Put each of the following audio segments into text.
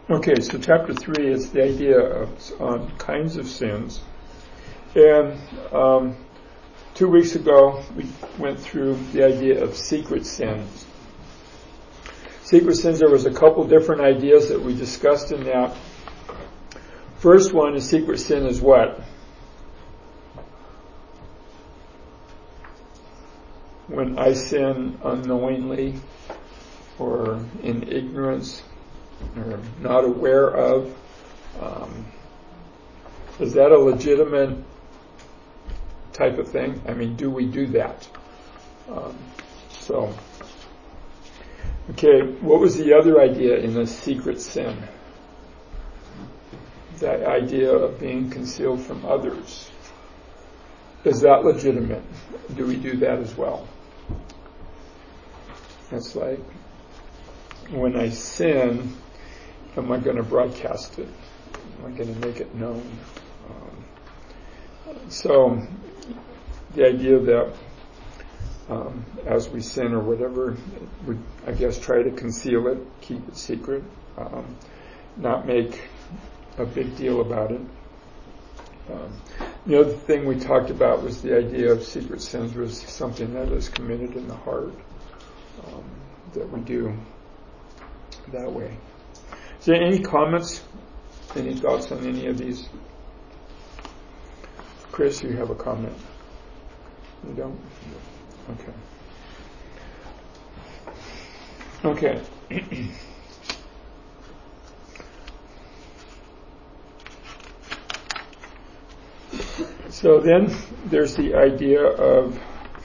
Okay, so chapter 3 is the idea of kinds of sins. And 2 weeks ago, we went through the idea of secret sins. Secret sins, there was a couple different ideas that we discussed in that. First one is secret sin is what? When I sin unknowingly or in ignorance or not aware of, is that a legitimate type of thing? I mean, do we do that? Okay, what was the other idea in the secret sin? That idea of being concealed from others. Is that legitimate? Do we do that as well? It's like, when I sin, am I going to broadcast it? Am I going to make it known? So, the idea that as we sin or whatever, we, I guess, try to conceal it, keep it secret, not make a big deal about it. The other thing we talked about was the idea of secret sins was something that is committed in the heart, that we do that way. Is there any comments, any thoughts on any of these? Chris, you have a comment? You don't? Okay. So then there's the idea of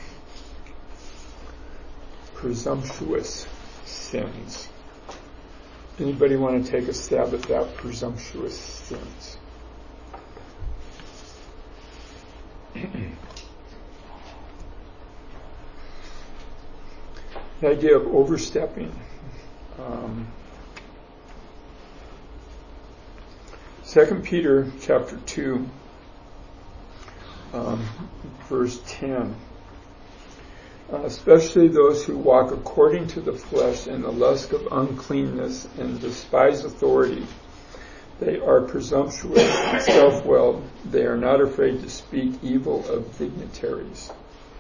presumptuous sins. Anybody want to take a stab at that? Presumptuous sins. The idea of overstepping. 2 Peter chapter 2, verse 10. Especially those who walk according to the flesh in the lust of uncleanness and despise authority. They are presumptuous and self-willed. They are not afraid to speak evil of dignitaries.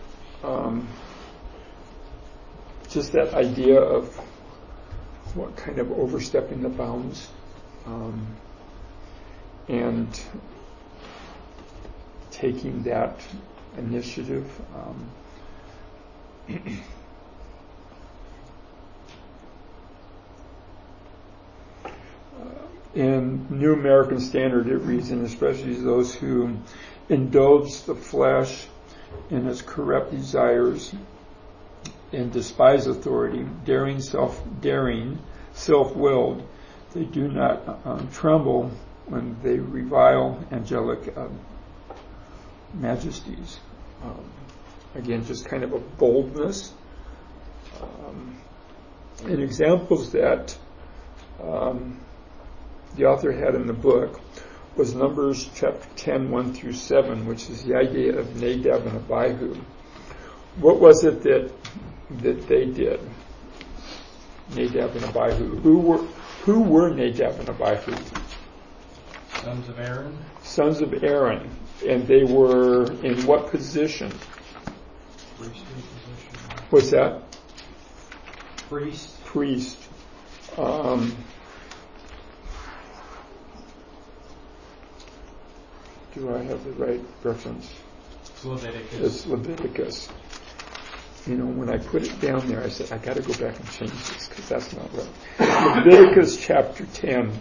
Just that idea of what kind of overstepping the bounds, and taking that initiative. In New American Standard it reads, and especially those who indulge the flesh in its corrupt desires and despise authority, self-willed, they do not tremble when they revile angelic majesties. Again, just kind of a boldness. And examples that the author had in the book was Numbers chapter 10, 1 through 7, which is the idea of Nadab and Abihu. What was it that they did? Nadab and Abihu. Who were Nadab and Abihu? Sons of Aaron. Sons of Aaron. And they were in what position? Priestly position. What's that? Priest. Do I have the right reference? Leviticus. It's Leviticus. When I put it down there, I said, I got to go back and change this because that's not right. Leviticus chapter 10.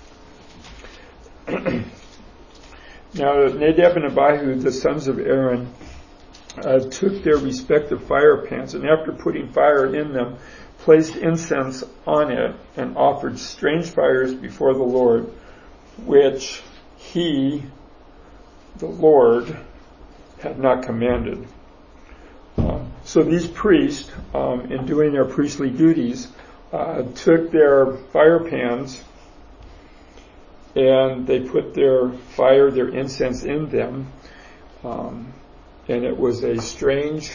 Now, Nadab and Abihu, the sons of Aaron, took their respective fire pans, and after putting fire in them, placed incense on it, and offered strange fires before the Lord, which he, the Lord, had not commanded. So these priests, in doing their priestly duties, took their fire pans and they put their fire, their incense in them, and it was a strange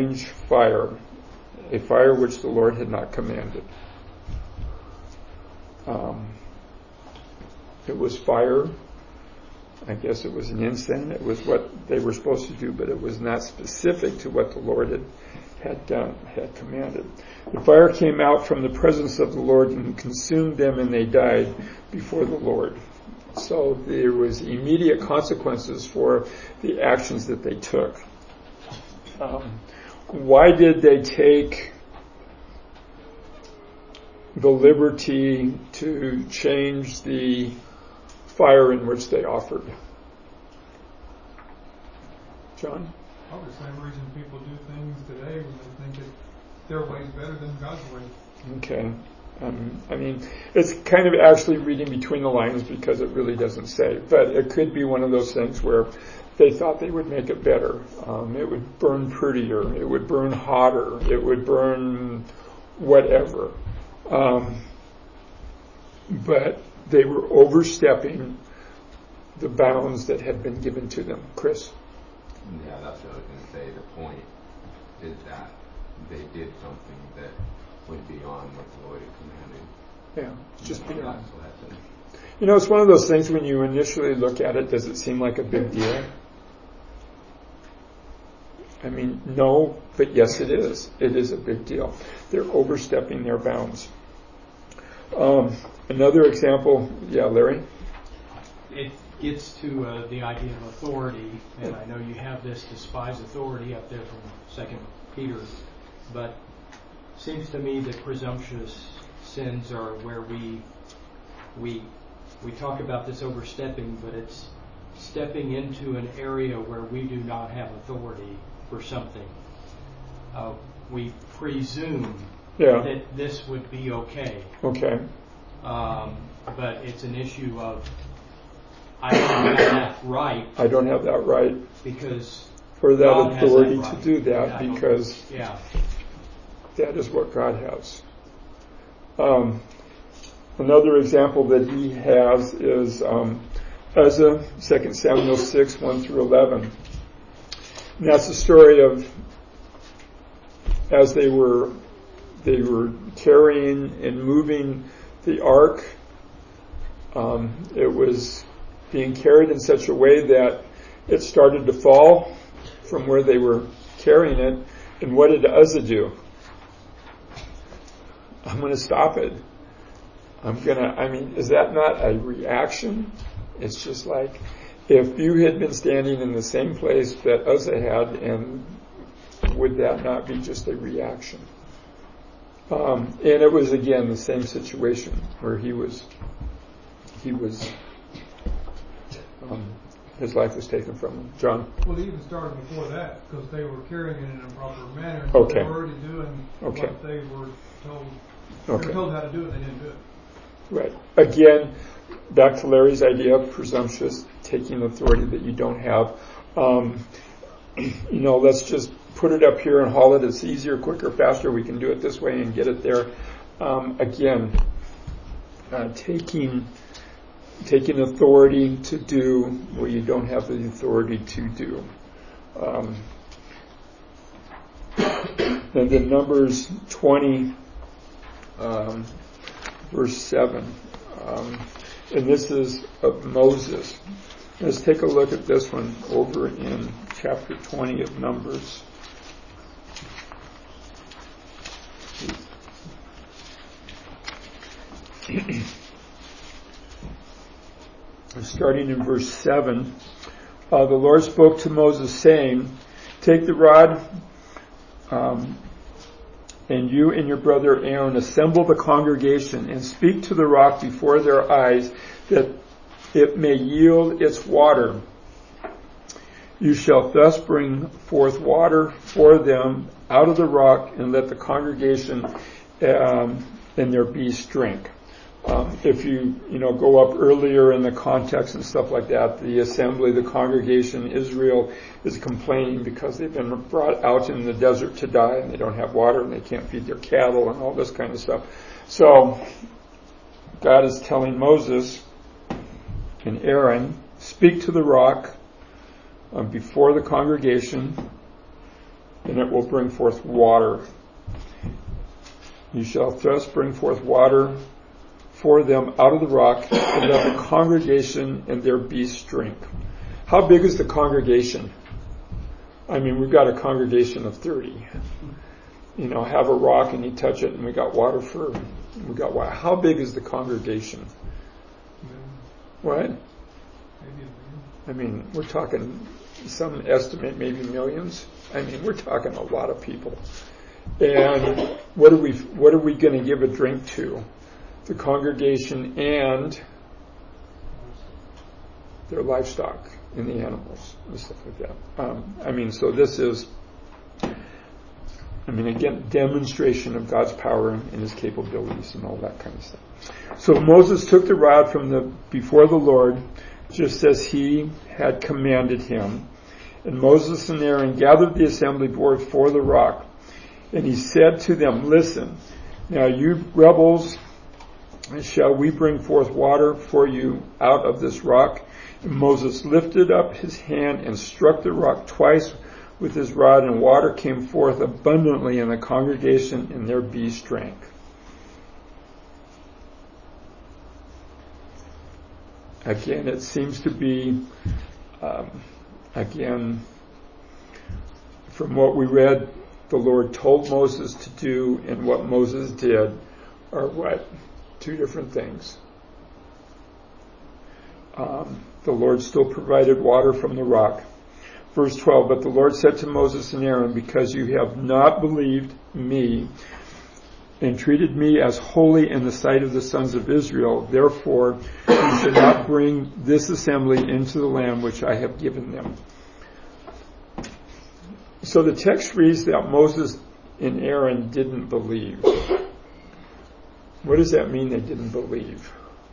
fire, a fire which the Lord had not commanded. It was fire. I guess it was an incense. It was what they were supposed to do, but it was not specific to what the Lord had commanded. The fire came out from the presence of the Lord and consumed them, and they died before the Lord. So there was immediate consequences for the actions that they took. Why did they take the liberty to change the fire in which they offered? John? Probably the same reason people do things today when they think that their way is better than God's way. Okay. I mean, it's kind of actually reading between the lines because it really doesn't say. But it could be one of those things where they thought they would make it better. It would burn prettier. It would burn hotter. It would burn whatever. But they were overstepping the bounds that had been given to them. Chris? Yeah, that's what I was going to say. The point is that they did something that went beyond what the Lord had commanded. Yeah, just beyond. That's lesson. You know, it's one of those things when you initially look at it, does it seem like a big deal? I mean, no, but yes, it is. It is a big deal. They're overstepping their bounds. Another example, yeah, Larry? It gets to the idea of authority, and I know you have this despise authority up there from 2 Peter, but it seems to me that presumptuous sins are where we talk about this overstepping, but it's stepping into an area where we do not have authority for something. We presume that this would be okay. Okay. But it's an issue of I don't have that right. I don't have that right. Because for that God authority has that right. to do that, because that is what God has. Another example that he has is Uzzah, 2 Samuel 6, 1 through 11. And that's the story of as they were carrying and moving the ark. It was being carried in such a way that it started to fall from where they were carrying it. And what did Uzzah do? I'm going to stop it. Is that not a reaction? It's just like if you had been standing in the same place that Uzzah had, and would that not be just a reaction? And it was again the same situation where his life was taken from him. John? Well, it even started before that because they were carrying it in an improper manner. Okay. They were already doing what they were told. They were told how to do it. They didn't do it. Right. Again, back to Larry's idea of presumptuous, taking authority that you don't have. Let's just put it up here and haul it. It's easier, quicker, faster. We can do it this way and get it there. Taking authority to do where you don't have the authority to do. And then Numbers 20, verse 7. And this is of Moses. Let's take a look at this one over in chapter 20 of Numbers. Starting in verse 7, the Lord spoke to Moses saying, take the rod, and you and your brother Aaron assemble the congregation and speak to the rock before their eyes that it may yield its water. You shall thus bring forth water for them out of the rock, and let the congregation and their beasts drink. If you go up earlier in the context and stuff like that, the assembly, the congregation, Israel is complaining because they've been brought out in the desert to die and they don't have water and they can't feed their cattle and all this kind of stuff. So God is telling Moses and Aaron, speak to the rock before the congregation, and it will bring forth water. You shall thus bring forth water for them out of the rock, and let the congregation and their beasts drink. How big is the congregation? I mean, we've got a congregation of 30. Have a rock and you touch it and we got water. How big is the congregation? What? I mean, we're talking, some estimate maybe millions. I mean, we're talking a lot of people. And what are we going to give a drink to? The congregation and their livestock and the animals and stuff like that. So this is, again, demonstration of God's power and his capabilities and all that kind of stuff. So Moses took the rod from before the Lord, just as he had commanded him. And Moses and Aaron gathered the assembly before the rock. And he said to them, listen, now you rebels, shall we bring forth water for you out of this rock? And Moses lifted up his hand and struck the rock twice with his rod, and water came forth abundantly, and the congregation and their beasts drank. Again, it seems to be, from what we read, the Lord told Moses to do and what Moses did are what? Two different things. The Lord still provided water from the rock. Verse 12, but the Lord said to Moses and Aaron, because you have not believed me and treated me as holy in the sight of the sons of Israel, therefore you should not bring this assembly into the land which I have given them. So the text reads that Moses and Aaron didn't believe. What does that mean, they didn't believe?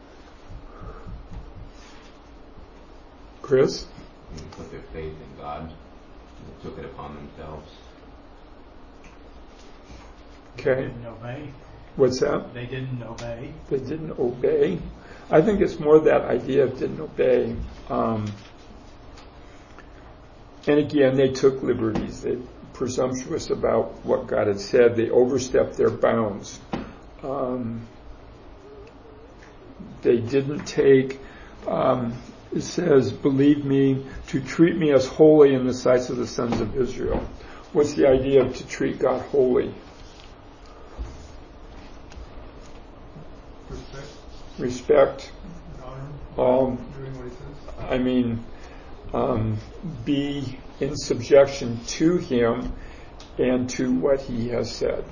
Chris? They put their faith in God. They took it upon themselves. Okay. They didn't obey. What's that? They didn't obey. They didn't obey. I think it's more that idea of didn't obey. And again, they took liberties. They were presumptuous about what God had said. They overstepped their bounds. They didn't take, it says, believe me, to treat me as holy in the sights of the sons of Israel. What's the idea of to treat God holy? Respect. Honor. Doing what he says. Be in subjection to him and to what he has said.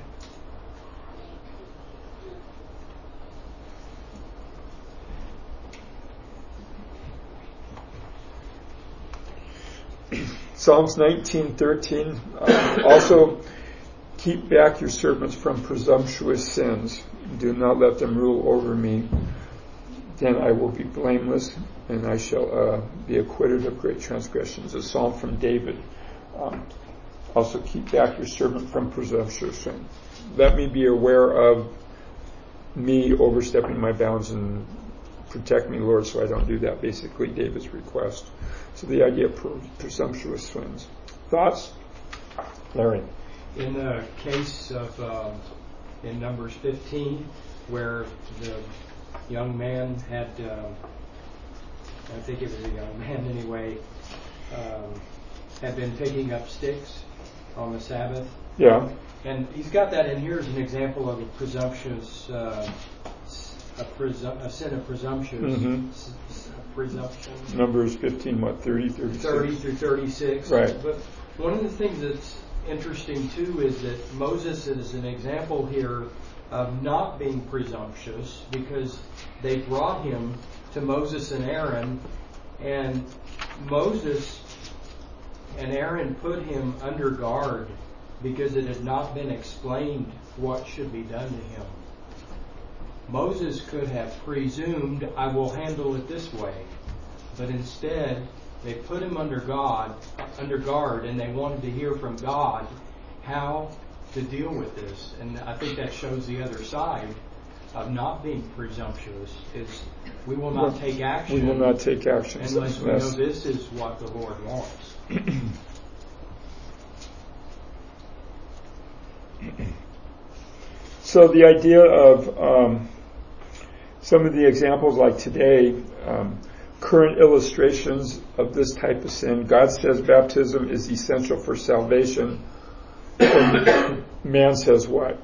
Psalms 19:13, also keep back your servants from presumptuous sins. Do not let them rule over me. Then I will be blameless, and I shall be acquitted of great transgressions. A psalm from David. Also keep back your servant from presumptuous sin. Let me be aware of me overstepping my bounds, and protect me, Lord, so I don't do that. Basically, David's request. So the idea of presumptuous sins. Thoughts? Larry? In the case of in Numbers 15, where the young man had, I think it was a young man anyway, had been picking up sticks on the Sabbath. Yeah. And he's got that in here as an example of a presumptuous, a sin of presumption. Presumption. Numbers 15, 30, 36? 30 through 36. Right. But one of the things that's interesting too is that Moses is an example here of not being presumptuous, because they brought him to Moses and Aaron, and Moses and Aaron put him under guard because it had not been explained what should be done to him. Moses could have presumed, I will handle it this way. But instead, they put him under guard, and they wanted to hear from God how to deal with this. And I think that shows the other side of not being presumptuous, is we will not take action. We will not take action unless we know this is what the Lord wants. So the idea of Some of the examples like today, current illustrations of this type of sin. God says baptism is essential for salvation. And man says what?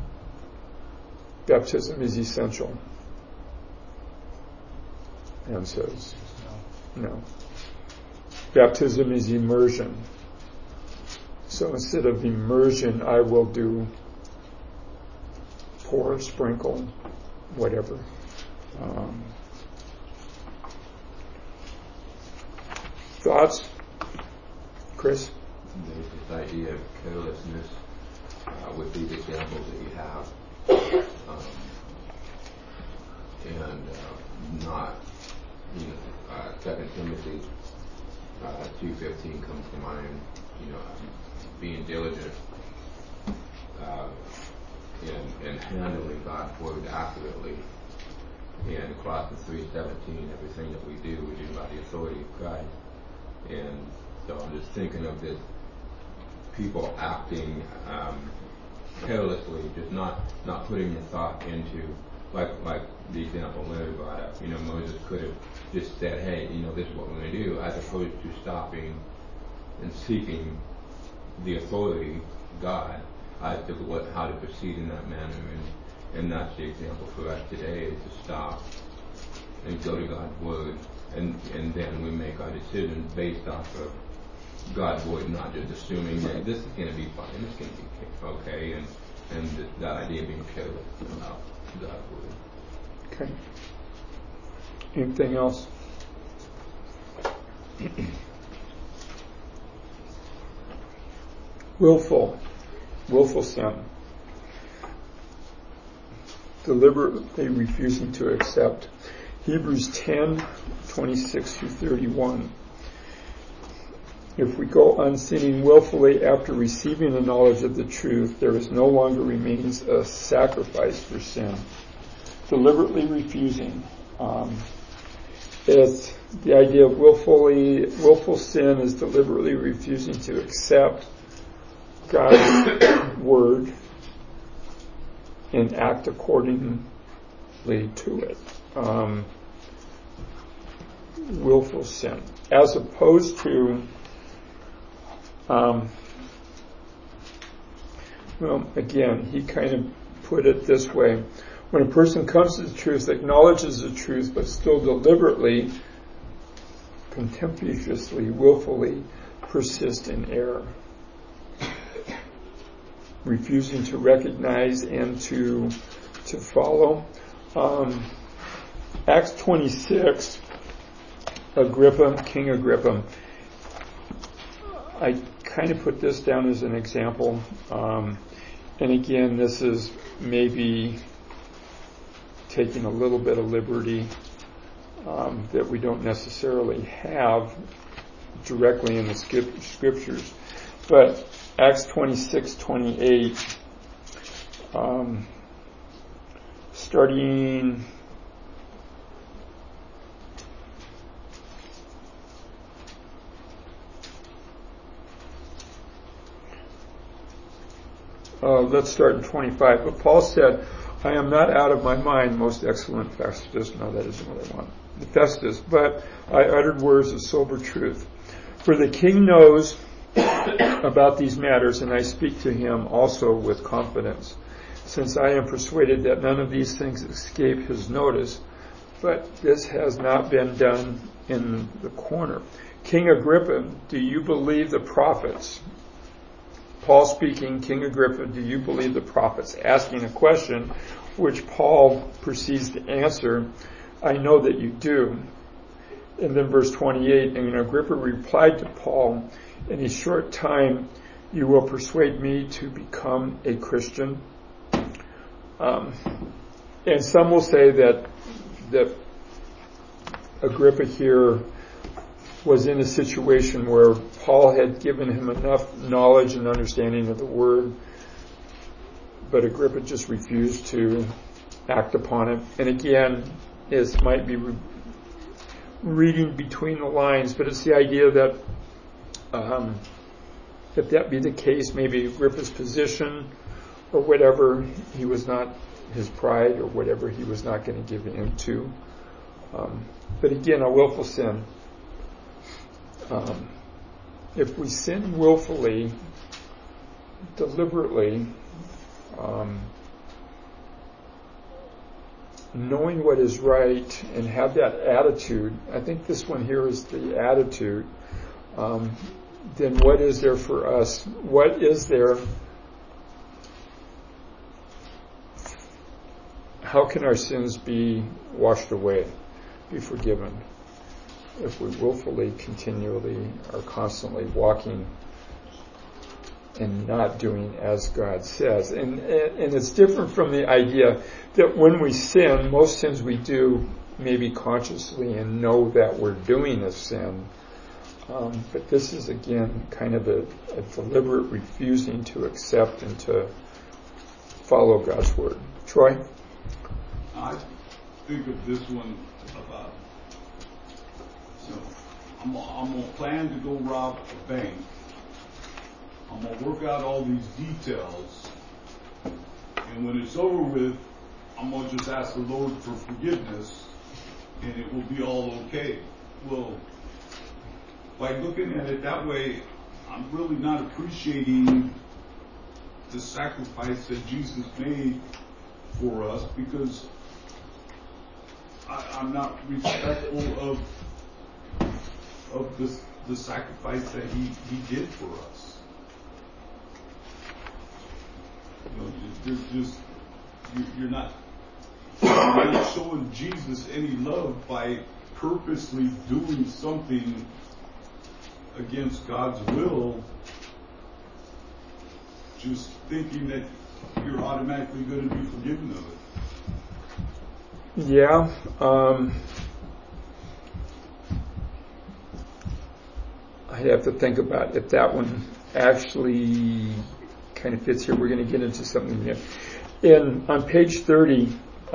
Baptism is essential. Man says no. Baptism is immersion. So instead of immersion, I will do pour, sprinkle, whatever. Thoughts? Chris? There's this idea of carelessness with these examples that you have, and not, 2 Timothy 2:15 comes to mind. Being diligent in handling God's word accurately. And Colossians 3:17, everything that we do by the authority of Christ. And so I'm just thinking of this, people acting carelessly, just not putting the thought into, like the example Larry brought up. Moses could have just said, hey, this is what we're going to do, as opposed to stopping and seeking the authority, God, as to how to proceed in that manner. And that's the example for us today, is to stop and go to God's word, and then we make our decisions based off of God's word, not just assuming that this is going to be fine, this is going to be okay, and that idea of being careless about God's word. Okay. Anything else? Willful sin. Deliberately refusing to accept. Hebrews 10:26-31. If we go on sinning willfully after receiving the knowledge of the truth, there is no longer remains a sacrifice for sin. Deliberately refusing. It's the idea of willful sin is deliberately refusing to accept God's word and act accordingly to it. Willful sin. As opposed to, again, he kind of put it this way. When a person comes to the truth, acknowledges the truth, but still deliberately, contemptuously, willfully persist in error. Refusing to recognize and to follow. Acts 26, King Agrippa. I kind of put this down as an example. And again, this is maybe taking a little bit of liberty that we don't necessarily have directly in the scriptures. But Acts 26:28, starting let's start in 25. But Paul said, I am not out of my mind, most excellent Festus. No, that isn't what I want. Festus, but I uttered words of sober truth. For the king knows about these matters, and I speak to him also with confidence, since I am persuaded that none of these things escape his notice, but this has not been done in the corner. King Agrippa, do you believe the prophets? Paul speaking, King Agrippa, do you believe the prophets? Asking a question which Paul proceeds to answer, I know that you do. And then verse 28, and Agrippa replied to Paul, in a short time you will persuade me to become a Christian. And some will say that Agrippa here was in a situation where Paul had given him enough knowledge and understanding of the word, but Agrippa just refused to act upon it. And again, this might be reading between the lines, but it's the idea that if that be the case, maybe Agrippa's position or whatever, he was not his pride or whatever he was not going to give in to. But again, a willful sin. If we sin willfully, deliberately, knowing what is right and have that attitude, I think this one here is the attitude, then what is there for us? What is there? How can our sins be washed away, be forgiven, if we willfully, continually, are constantly walking and not doing as God says? And it's different from the idea that when we sin, most sins we do maybe consciously and know that we're doing a sin. But this is, again, kind of a deliberate refusing to accept and to follow God's word. Troy? I think of this one about, I'm going to plan to go rob a bank. I'm going to work out all these details. And when it's over with, I'm going to just ask the Lord for forgiveness and it will be all okay. Well, by looking at it that way, I'm really not appreciating the sacrifice that Jesus made for us, because I'm not respectful of the sacrifice that he did for us. You're not showing Jesus any love by purposely doing something against God's will, just thinking that you're automatically going to be forgiven of it. Yeah. I have to think about if that one actually kind of fits here. We're going to get into something here. On page 30,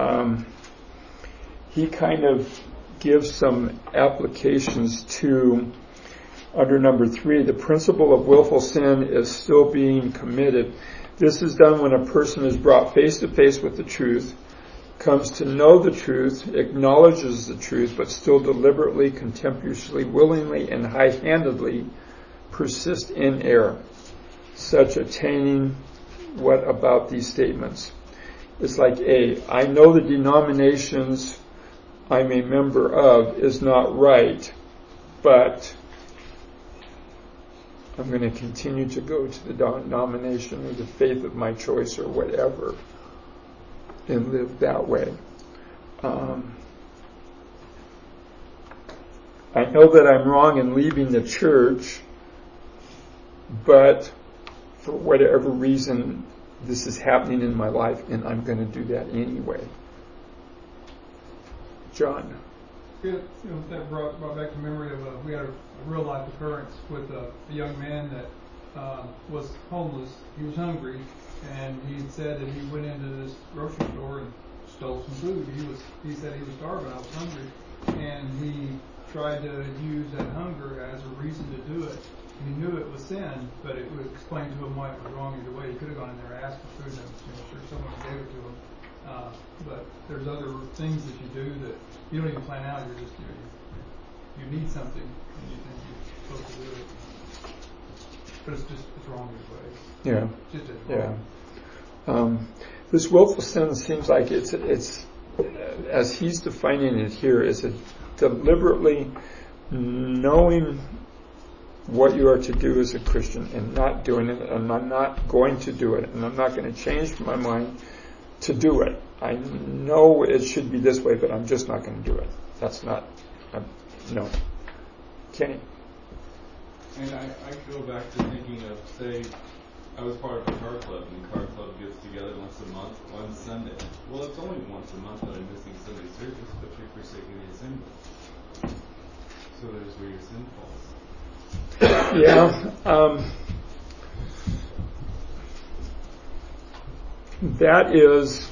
he kind of gives some applications to, under number 3, the principle of willful sin is still being committed. This is done when a person is brought face to face with the truth, comes to know the truth, acknowledges the truth, but still deliberately, contemptuously, willingly, and high-handedly persist in error. Such attaining what about these statements? It's like I know the denominations I'm a member of is not right, but I'm going to continue to go to the denomination or the faith of my choice or whatever and live that way. I know that I'm wrong in leaving the church, but for whatever reason, this is happening in my life, and I'm going to do that anyway. John? That brought back to memory of we had a real life occurrence with a young man that was homeless. He was hungry, and he had said that he went into this grocery store and stole some food. He said he was starving. I was hungry, and he tried to use that hunger as a reason to do it. And he knew it was sin, but it would explain to him why it was wrong either way. He could have gone in there and asked for food, and I'm sure someone gave it to him. But there's other things that you do that you don't even plan out. You need something, and you think you're supposed to do it, but it's wrong either way. Yeah. Just as Yeah. wrong. This willful sin seems like it's as he's defining it here, is a deliberately knowing what you are to do as a Christian and not doing it, and I'm not going to do it, and I'm not going to change my mind to do it. I know it should be this way, but I'm just not going to do it. That's not, no. Kenny? And I go back to thinking of, say, I was part of a car club, and the car club gets together once a month on Sunday. Well, it's only once a month that I'm missing Sunday service, but you're forsaking the assembly. So there's where your sin falls. Yeah. That is,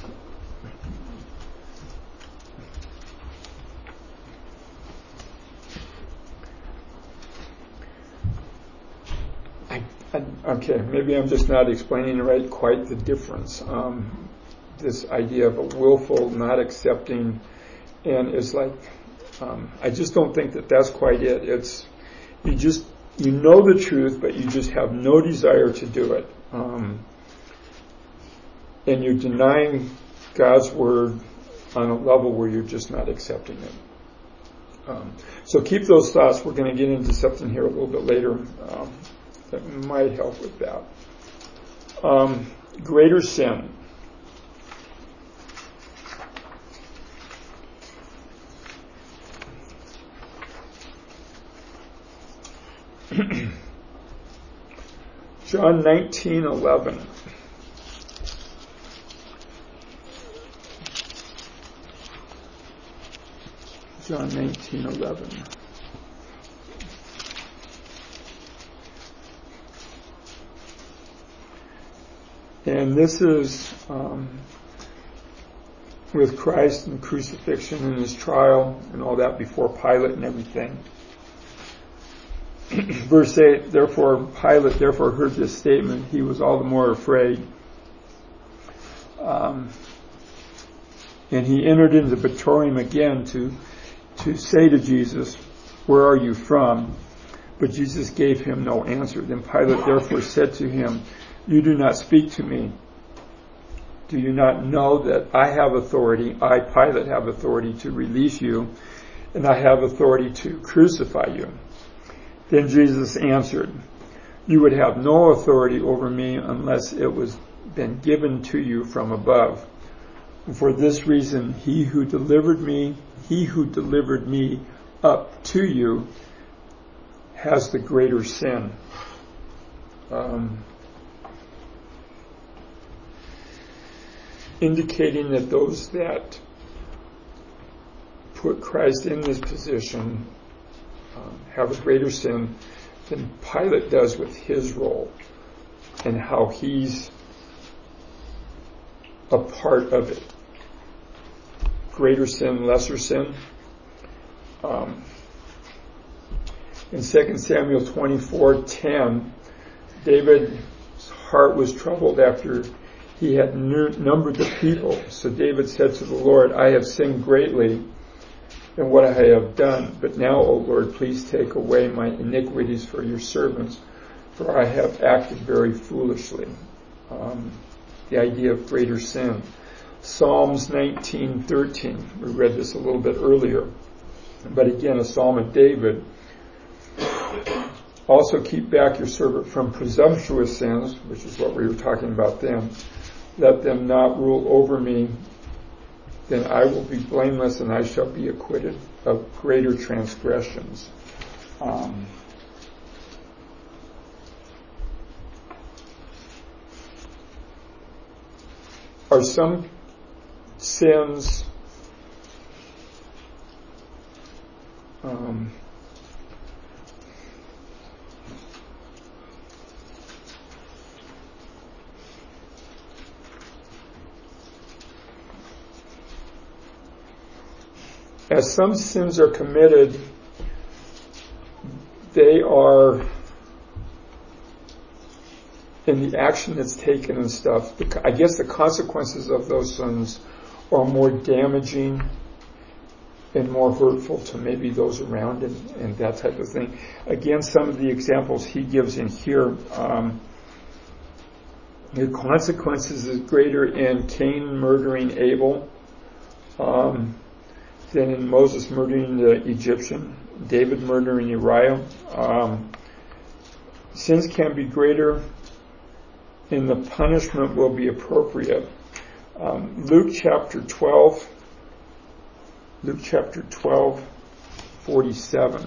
okay, maybe I'm just not explaining quite the difference. this idea of a willful not accepting, and it's like, I just don't think that that's quite it. It's, you know the truth, but you just have no desire to do it. And you're denying God's word on a level where you're just not accepting it. So keep those thoughts. We're going to get into something here a little bit later that might help with that. Greater sin. John 19:11. John 19:11. And this is with Christ and crucifixion and his trial and all that before Pilate and everything. Verse 8, Pilate heard this statement. He was all the more afraid. And he entered into the praetorium again to say to Jesus, "Where are you from?" But Jesus gave him no answer. Then Pilate therefore said to him, "You do not speak to me. Do you not know that I have authority, I, Pilate, have authority to release you, and I have authority to crucify you?" Then Jesus answered, "You would have no authority over me unless it was been given to you from above. And for this reason, he who delivered me up to you has the greater sin." Indicating that those that put Christ in this position have a greater sin than Pilate does with his role and how he's a part of it. Greater sin, lesser sin. In 2 Samuel 24:10, David's heart was troubled after he had numbered the people. So David said to the Lord, "I have sinned greatly in what I have done. But now, O Lord, please take away my iniquities for your servants, for I have acted very foolishly." The idea of greater sin. Psalms 19:13. We read this a little bit earlier. But again, a psalm of David. "Also keep back your servant from presumptuous sins," which is what we were talking about then. "Let them not rule over me. Then I will be blameless and I shall be acquitted of greater transgressions." Are some sins as some sins are committed, they are in the action that's taken and stuff. I guess the consequences of those sins are more damaging and more hurtful to maybe those around him and that type of thing. Again, some of the examples he gives in here, the consequences is greater in Cain murdering Abel than in Moses murdering the Egyptian, David murdering Uriah. Sins can be greater and the punishment will be appropriate. Luke chapter 12, 47.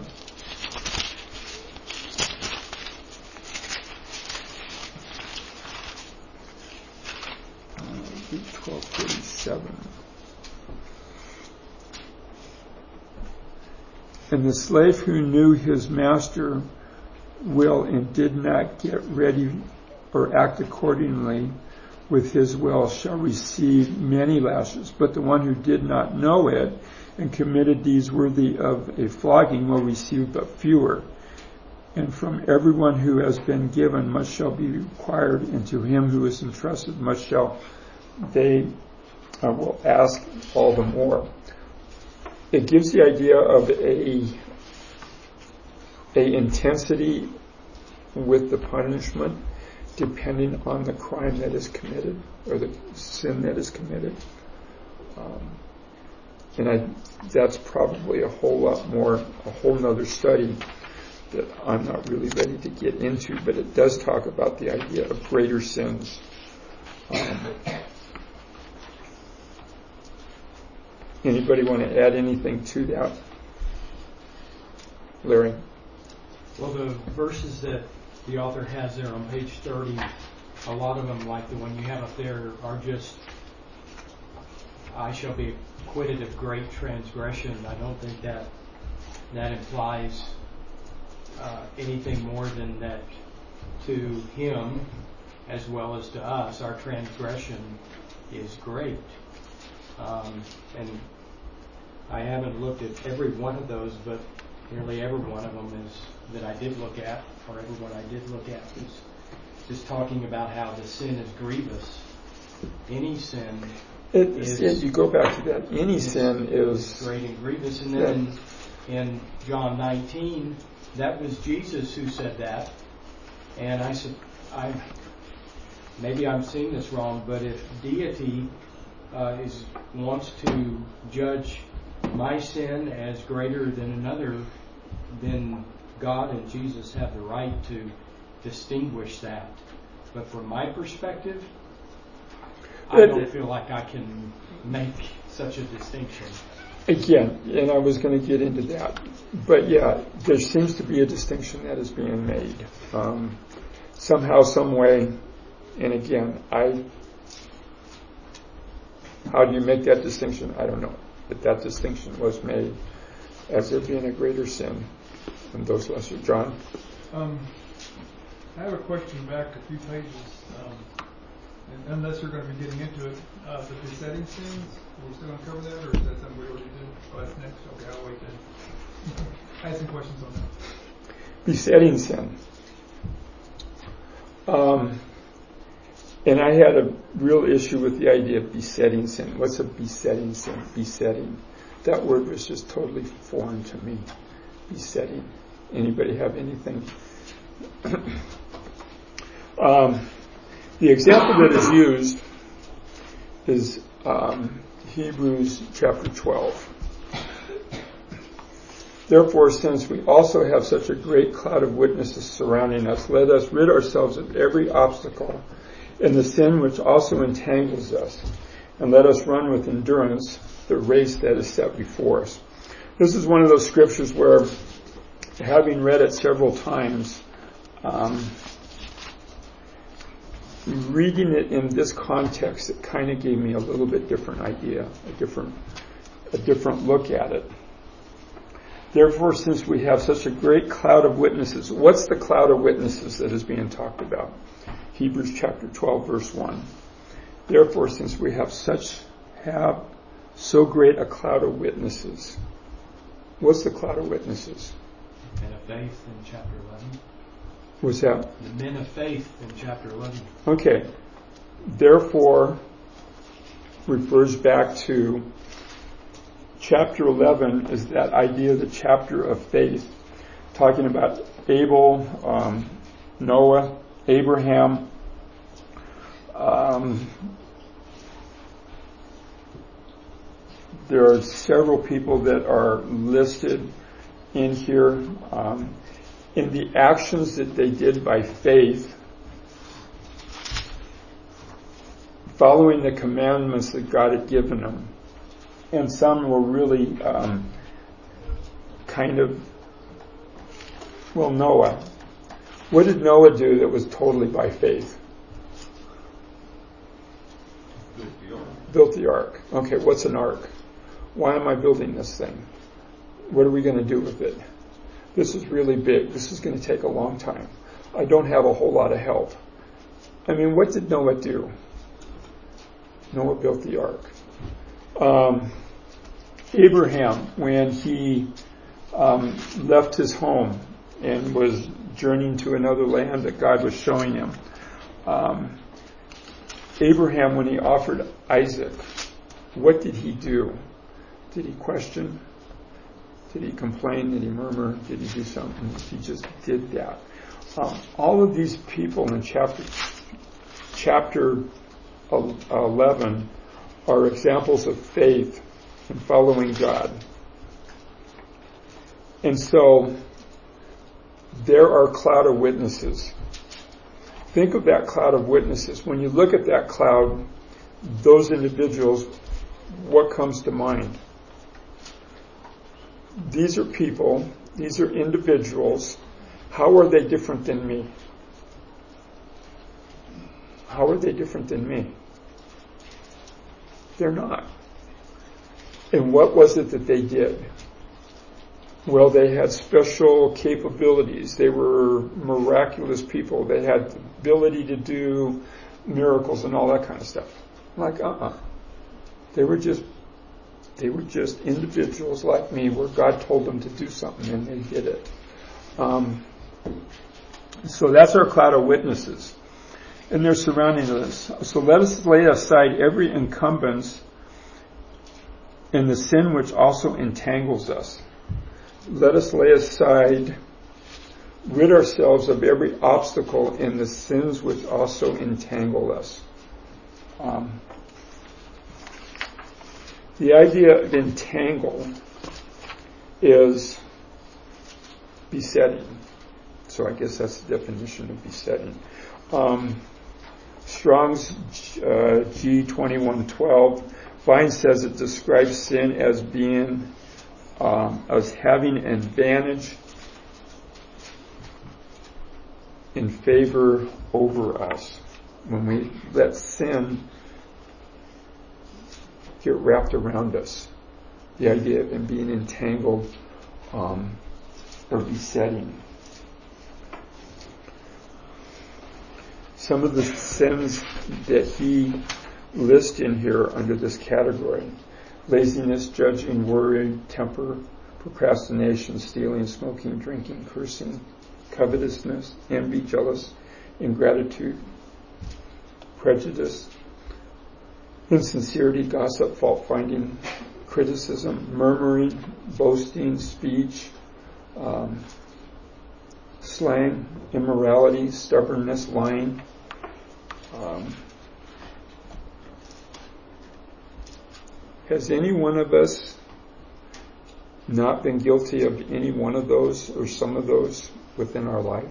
Luke 12:47. "And the slave who knew his master will and did not get ready or act accordingly with his will shall receive many lashes. But the one who did not know it and committed deeds worthy of a flogging will receive but fewer. And from everyone who has been given much shall be required, and to him who is entrusted much shall they will ask all the more. It gives the idea of a intensity with the punishment depending on the crime that is committed or the sin that is committed. That's probably a whole nother study that I'm not really ready to get into, but it does talk about the idea of greater sins. Anybody want to add anything to that? Larry? Well, the verses that the author has there on page 30, a lot of them, like the one you have up there, are just, I shall be acquitted of great transgression. I don't think that implies anything more than that to him as well as to us, our transgression is great. And I haven't looked at every one of those, but nearly every one of them that I did look at, or everyone I did look at, was just talking about how the sin is grievous. Any sin you go back to that. Any sin is great and grievous. And then in John 19, that was Jesus who said that. And I said, maybe I'm seeing this wrong, but if deity wants to judge my sin as greater than another, then God and Jesus have the right to distinguish that. But from my perspective, I don't feel like I can make such a distinction. Again, and I was going to get into that, but yeah, there seems to be a distinction that is being made somehow, some way. And again, how do you make that distinction? I don't know. But that distinction was made as there being a greater sin and those lesser. John? I have a question back a few pages, and unless we're going to be getting into it, the besetting sins, are we still going to cover that, or is that something we already did? Oh, that's next? Okay, I'll wait then. I had some questions on that. Besetting sin. And I had a real issue with the idea of besetting sin. What's a besetting sin? Besetting. That word was just totally foreign to me. Besetting. Anybody have anything? The example that is used is Hebrews chapter 12. Therefore, since we also have such a great cloud of witnesses surrounding us, let us rid ourselves of every obstacle and the sin which also entangles us, and let us run with endurance the race that is set before us. This is one of those scriptures where, having read it several times, reading it in this context, it kind of gave me a little bit different idea, a different look at it. Therefore, since we have such a great cloud of witnesses, what's the cloud of witnesses that is being talked about? Hebrews chapter 12, verse 1. Therefore, since we have so great a cloud of witnesses, what's the cloud of witnesses? Men of faith in chapter 11. What's that? The men of faith in chapter 11. Okay. Therefore refers back to chapter 11 is that idea of the chapter of faith, talking about Abel, Noah, Abraham. There are several people that are listed in here in the actions that they did by faith, following the commandments that God had given them. And some were really Noah. What did Noah do that was totally by faith? Built the ark. Okay, what's an ark? Why am I building this thing? What are we going to do with it? This is really big. This is going to take a long time. I don't have a whole lot of help. I mean, what did Noah do? Noah built the ark. Abraham, when he left his home and was journeying to another land that God was showing him, Abraham, when he offered Isaac, what did he do? Did he question? Did he complain? Did he murmur? Did he do something? He just did that. All of these people in chapter 11 are examples of faith in following God. And so there are a cloud of witnesses. Think of that cloud of witnesses. When you look at that cloud, those individuals, what comes to mind? These are people, these are individuals. How are they different than me? How are they different than me? They're not. And what was it that they did? Well, they had special capabilities. They were miraculous people. They had the ability to do miracles and all that kind of stuff. Like, They were just individuals like me where God told them to do something and they did it. So that's our cloud of witnesses. And they're surrounding us. So let us lay aside every encumbrance and the sin which also entangles us. Let us lay aside, rid ourselves of every obstacle and the sins which also entangle us. The idea of entangle is besetting. So I guess that's the definition of besetting. Strong's G2112, Vine says it describes sin as being, as having an advantage in favor over us. When we let sin get wrapped around us, the idea of it being entangled or besetting. Some of the sins that he lists in here under this category: laziness, judging, worry, temper, procrastination, stealing, smoking, drinking, cursing, covetousness, envy, jealous, ingratitude, prejudice, insincerity, gossip, fault-finding, criticism, murmuring, boasting, speech, slang, immorality, stubbornness, lying. Has any one of us not been guilty of any one of those or some of those within our life?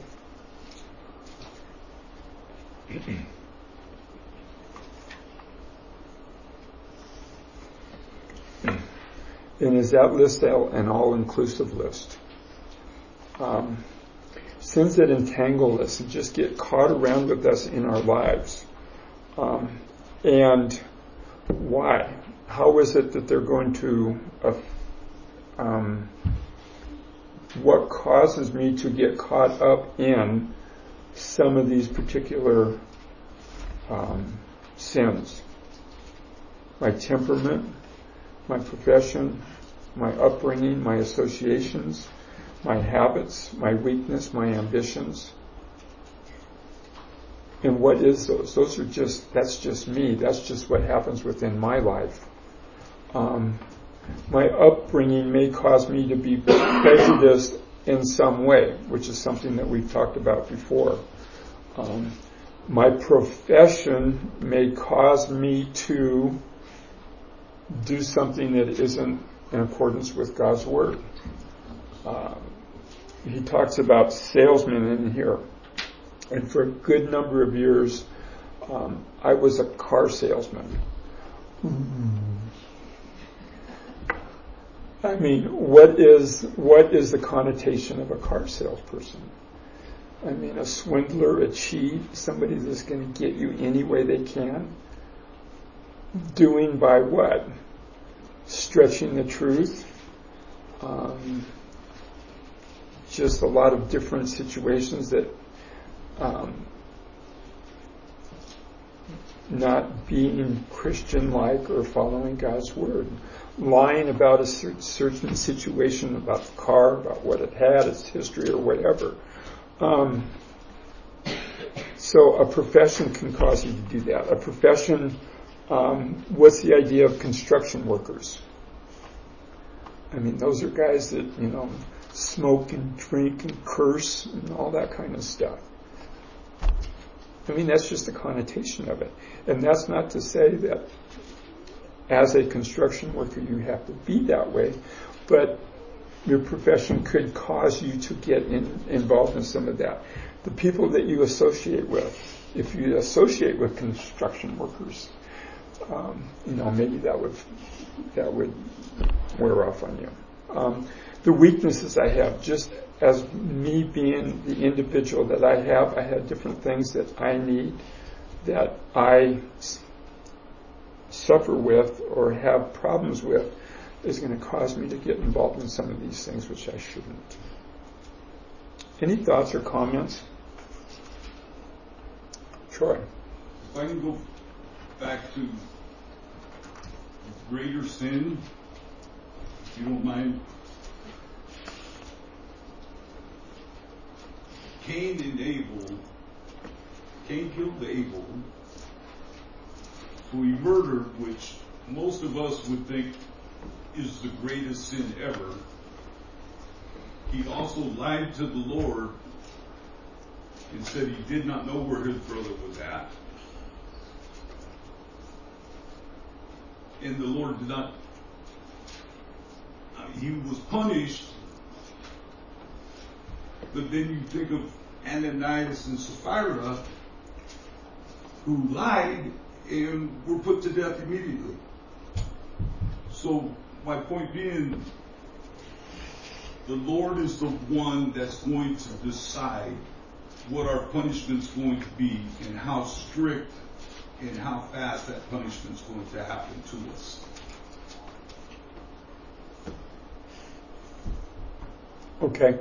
And is that list an all-inclusive list? Sins that entangle us and just get caught around with us in our lives. And why? How is it that they're going to, what causes me to get caught up in some of these particular sins? My temperament, my profession, my upbringing, my associations, my habits, my weakness, my ambitions. And what is those? Those are that's just me. That's just what happens within my life. My upbringing may cause me to be prejudiced in some way, which is something that we've talked about before. My profession may cause me to do something that isn't in accordance with God's Word. He talks about salesmen in here. And for a good number of years, I was a car salesman. I mean, what is the connotation of a car salesperson? I mean, a swindler, a cheat, somebody that's going to get you any way they can. Doing by what? Stretching the truth. Just a lot of different situations that not being Christian-like or following God's Word. Lying about a certain situation, about the car, about what it had, its history, or whatever. So a profession can cause you to do that. A profession What's the idea of construction workers? I mean, those are guys that, smoke and drink and curse and all that kind of stuff. I mean, that's just the connotation of it. And that's not to say that as a construction worker you have to be that way, but your profession could cause you to get involved in some of that. The people that you associate with, if you associate with construction workers, maybe that would wear off on you. The weaknesses I have, just as me being the individual that I have different things that I need, that I suffer with or have problems with, is going to cause me to get involved in some of these things which I shouldn't. Any thoughts or comments? Troy. If I can go back to greater sin, if you don't mind. Cain killed Abel, so he murdered, which most of us would think is the greatest sin ever. He also lied to the Lord and said he did not know where his brother was at. And the Lord did not, he was punished. But then you think of Ananias and Sapphira, who lied and were put to death immediately. So my point being, the Lord is the one that's going to decide what our punishment's going to be and how strict and how fast that punishment's going to happen to us. Okay.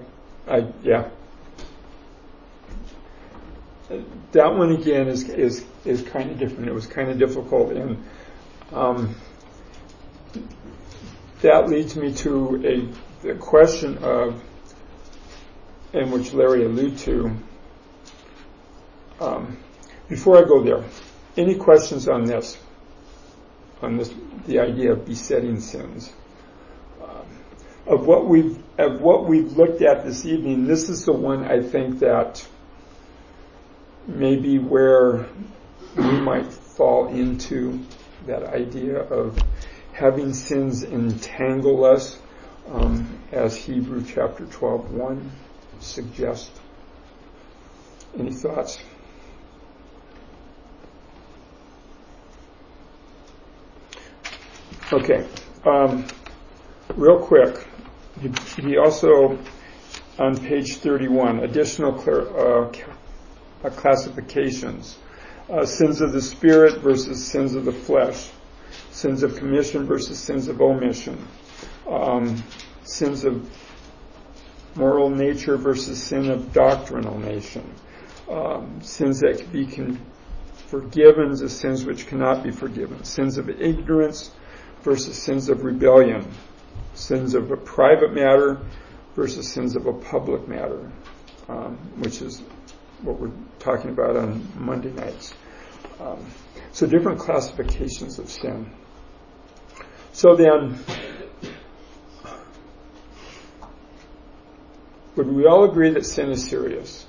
That one again is kind of different. It was kind of difficult, and that leads me to the question of, and which Larry alluded to. Before I go there, any questions on this? The idea of besetting sins. Of what we've looked at this evening, this is the one I think that maybe where we might fall into that idea of having sins entangle us, as Hebrews chapter 12:1 suggests. Any thoughts? Okay. Real quick. He also, on page 31, additional classifications. Sins of the spirit versus sins of the flesh. Sins of commission versus sins of omission. Sins of moral nature versus sin of doctrinal nature. Sins that can be forgiven versus sins which cannot be forgiven. Sins of ignorance versus sins of rebellion. Sins of a private matter versus sins of a public matter, which is what we're talking about on Monday nights. So different classifications of sin. So then, would we all agree that sin is serious?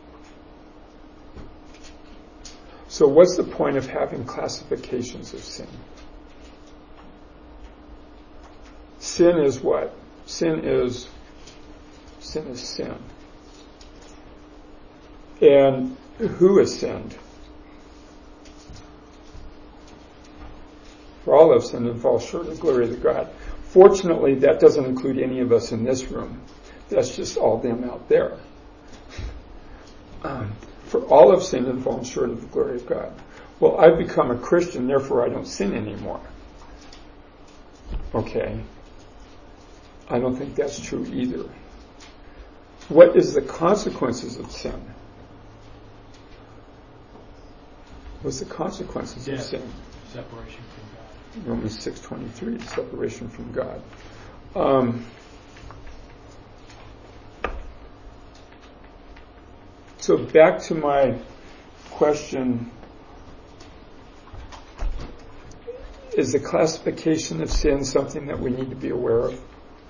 So what's the point of having classifications of sin? Sin is what? Sin is sin. And who has sinned? For all have sinned and fall short of the glory of God. Fortunately, that doesn't include any of us in this room. That's just all them out there. For all have sinned and fallen short of the glory of God. Well, I've become a Christian, therefore I don't sin anymore. Okay. I don't think that's true either. What is the consequences of sin? What's the consequences of sin? Separation from God. Romans 6:23, separation from God. So back to my question is the classification of sin something that we need to be aware of?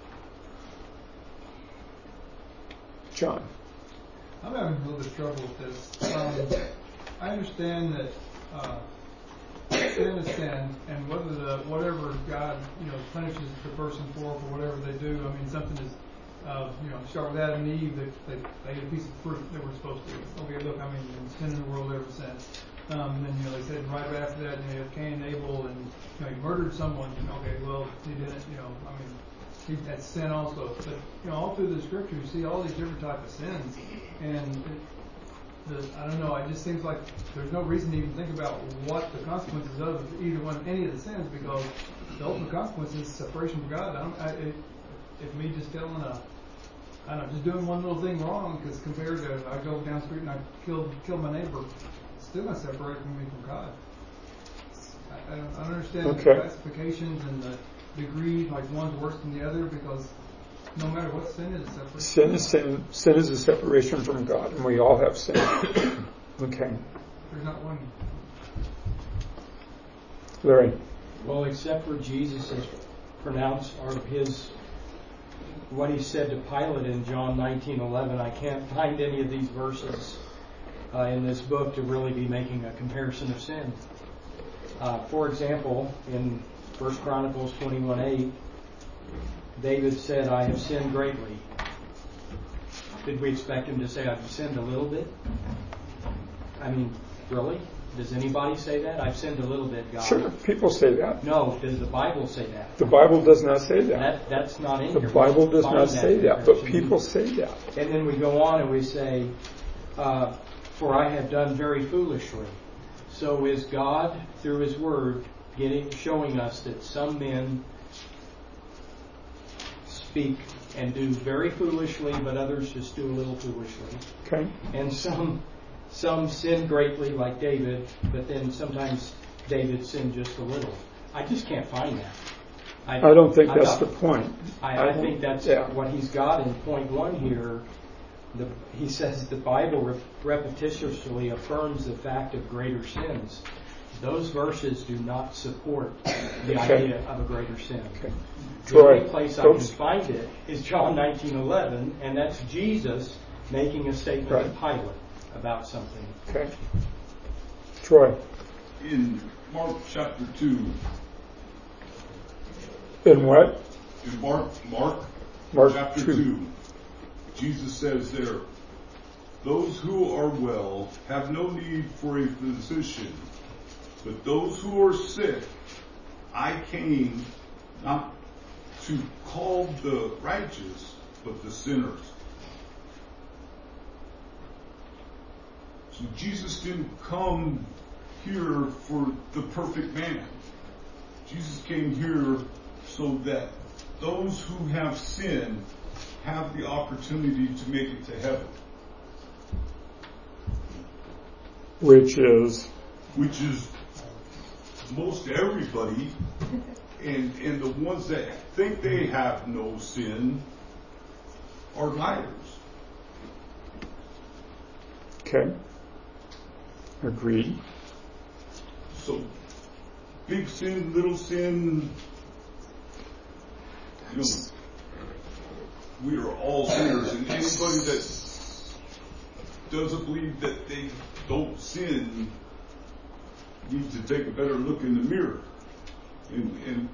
John. I'm having a little bit of trouble with this. I understand that sin is sin, and whatever God punishes the person for whatever they do. I mean, something is start with Adam and Eve. They ate a piece of fruit they were supposed to. Okay, look, I mean, sin in the world ever since. And then they said right after that, you have Cain and Abel, and he murdered someone. Okay, well, he didn't. I mean, that's sin also. But all through the scripture, you see all these different types of sins, and I don't know. It just seems like there's no reason to even think about what the consequences of either one, any of the sins, because the ultimate consequence is separation from God. If me just just doing one little thing wrong, because compared to I go down the street and I kill my neighbor, it's still not separating me from God. I don't understand the classifications and the degree, like one's worse than the other, because no matter what sin is, separation. Sin is sin. Sin is a separation from God, and we all have sin. Okay. There's not one. Larry. Well, except for Jesus' pronounced or what he said to Pilate in John 19:11, I can't find any of these verses in this book to really be making a comparison of sin. For example, in 1 Chronicles 21:8, David said, I have sinned greatly. Did we expect him to say, I've sinned a little bit? I mean, really? Does anybody say that? I've sinned a little bit, God. Sure, people say that. No, does the Bible say that? The Bible does not say that. That's not in the here. The Bible does not say that, but people say that. And then we go on and we say, for I have done very foolishly. So is God, through His Word, showing us that some men speak and do very foolishly, but others just do a little foolishly. Okay. And some sin greatly, like David, but then sometimes David sinned just a little. I just can't find that. I don't think that's the point. I think that's what he's got in point 1 here. He says the Bible repetitiously affirms the fact of greater sins. Those verses do not support the idea of a greater sin. Okay. The only place I can find it is John 19:11, and that's Jesus making a statement to Pilate about something. Okay. Troy. In Mark chapter 2. In what? In Mark chapter 2. Jesus says there, those who are well have no need for a physician, but those who are sick, I came not to call the righteous, but the sinners. So Jesus didn't come here for the perfect man. Jesus came here so that those who have sinned have the opportunity to make it to heaven. Which is most everybody, and the ones that think they have no sin are liars. Okay. Agreed. So, big sin, little sin, we are all sinners, and anybody that doesn't believe that they don't sin needs to take a better look in the mirror. And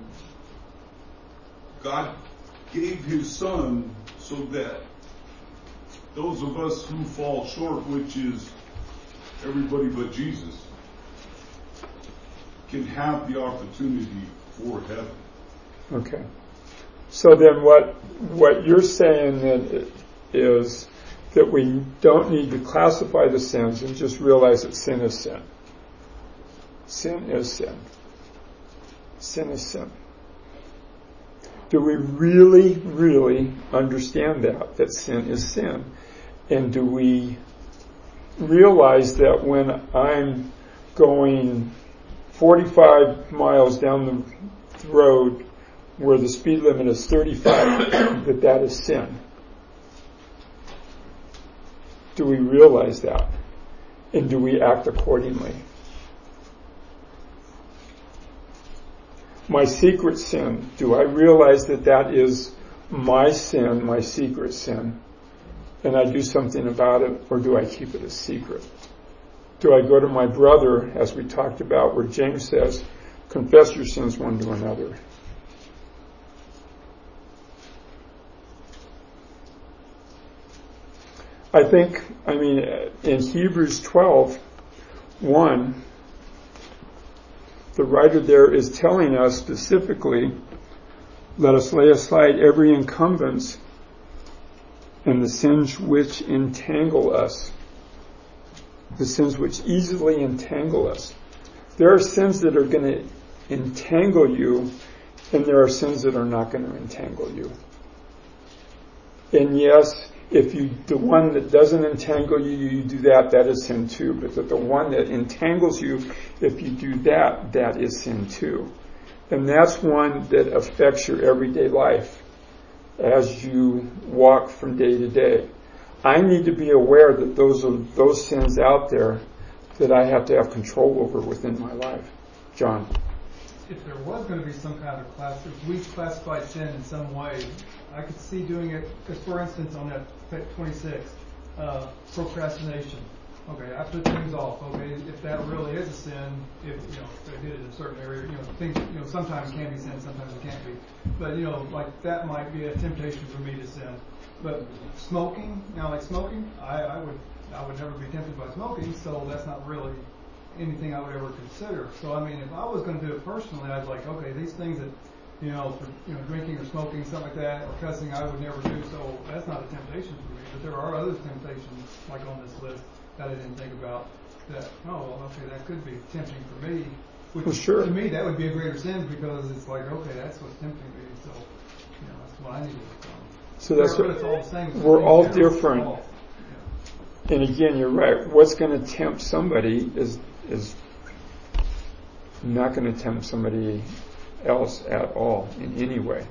God gave His Son so that those of us who fall short, which is everybody but Jesus, can have the opportunity for heaven. Okay. So then what you're saying then is that we don't need to classify the sins and just realize that sin is sin. Sin is sin. Sin is sin. Do we really, really understand that sin is sin? And do we realize that when I'm going 45 miles down the road where the speed limit is 35, that is sin? Do we realize that? And do we act accordingly? My secret sin, do I realize that that is my sin, my secret sin, and I do something about it, or do I keep it a secret? Do I go to my brother, as we talked about, where James says, confess your sins one to another? In Hebrews 12:1, the writer there is telling us specifically, let us lay aside every encumbrance and the sins which entangle us. The sins which easily entangle us. There are sins that are going to entangle you, and there are sins that are not going to entangle you. And yes, if the one that doesn't entangle you, you do that is sin too. But the one that entangles you, if you do that is sin too. And that's one that affects your everyday life as you walk from day to day. I need to be aware that those are those sins out there that I have to have control over within my life. John. If there was going to be some kind of class, if we classified sin in some way, I could see doing it, because for instance on that 26, procrastination. Okay, I put things off. Okay, if that really is a sin, if I did it in a certain area, things sometimes can be sin, sometimes it can't be. But like that might be a temptation for me to sin. But smoking, I would never be tempted by smoking, so that's not really anything I would ever consider. So if I was going to do it personally, I'd like, okay, these things that drinking or smoking, something like that, or cussing, I would never do. So that's not a temptation for me. But there are other temptations, like on this list, that I didn't think about. That that could be tempting for me. Which sure. To me, that would be a greater sin because it's like, okay, that's what's tempting me. So that's what I need to work on. So that's what it's all the same. We're all different. And again, you're right. What's going to tempt somebody is not going to tempt somebody else at all in any way.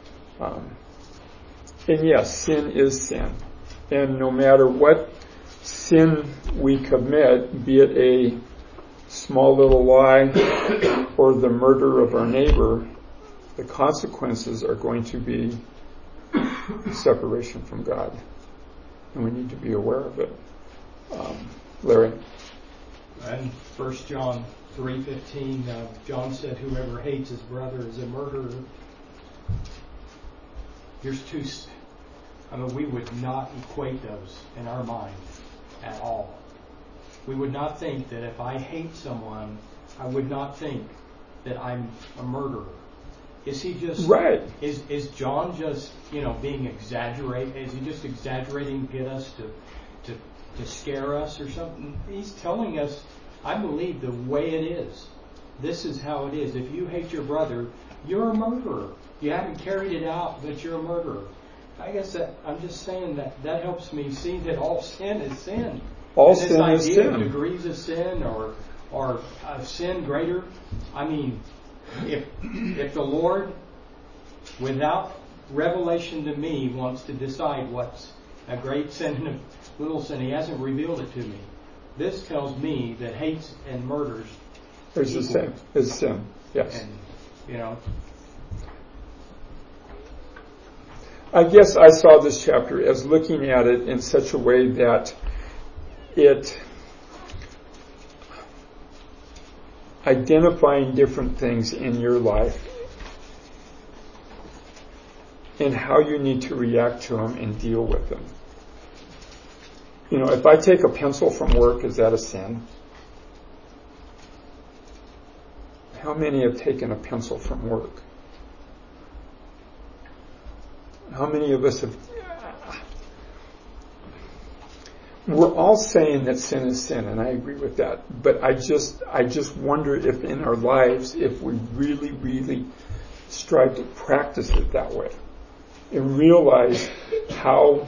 And yes, sin is sin. And no matter what sin we commit, be it a small little lie or the murder of our neighbor, the consequences are going to be separation from God. And we need to be aware of it. Larry? And 1 John 3:15, John said, whoever hates his brother is a murderer. Here's two. We would not equate those in our mind at all. We would not think that if I hate someone, I would not think that I'm a murderer. Is he just right? Is John just being exaggerated? Is he just exaggerating to get us to scare us or something? He's telling us, I believe, the way it is. This is how it is. If you hate your brother, you're a murderer. You haven't carried it out, but you're a murderer. I guess I'm just saying that helps me see that all sin is sin. All sin is sin. This idea of degrees of sin or sin greater. If the Lord, without revelation to me, wants to decide what's a great sin and a little sin, He hasn't revealed it to me. This tells me that hates and murders is the same. Is sin. Yes. And I guess I saw this chapter as looking at it in such a way that it identifying different things in your life and how you need to react to them and deal with them. If I take a pencil from work, is that a sin? How many have taken a pencil from work? How many of us have... We're all saying that sin is sin, and I agree with that. But I just wonder if in our lives, if we really, really strive to practice it that way and realize how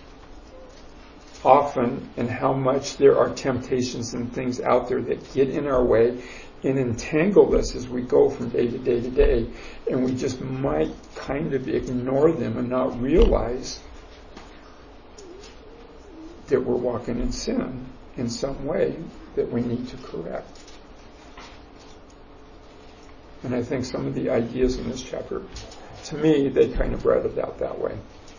often and how much there are temptations and things out there that get in our way and entangle us as we go from day to day to day, and we just might kind of ignore them and not realize that we're walking in sin in some way that we need to correct. And I think some of the ideas in this chapter, to me, they kind of brought it out that way.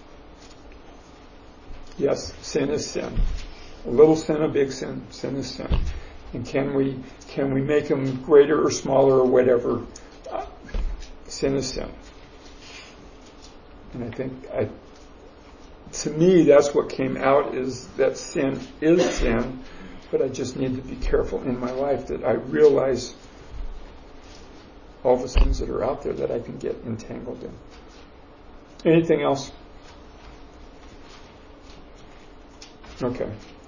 Yes, sin is sin. A little sin, a big sin. Sin is sin. And can we make them greater or smaller or whatever? Sin is sin. And I think, to me, that's what came out, is that sin is sin, but I just need to be careful in my life that I realize all the things that are out there that I can get entangled in. Anything else? Okay.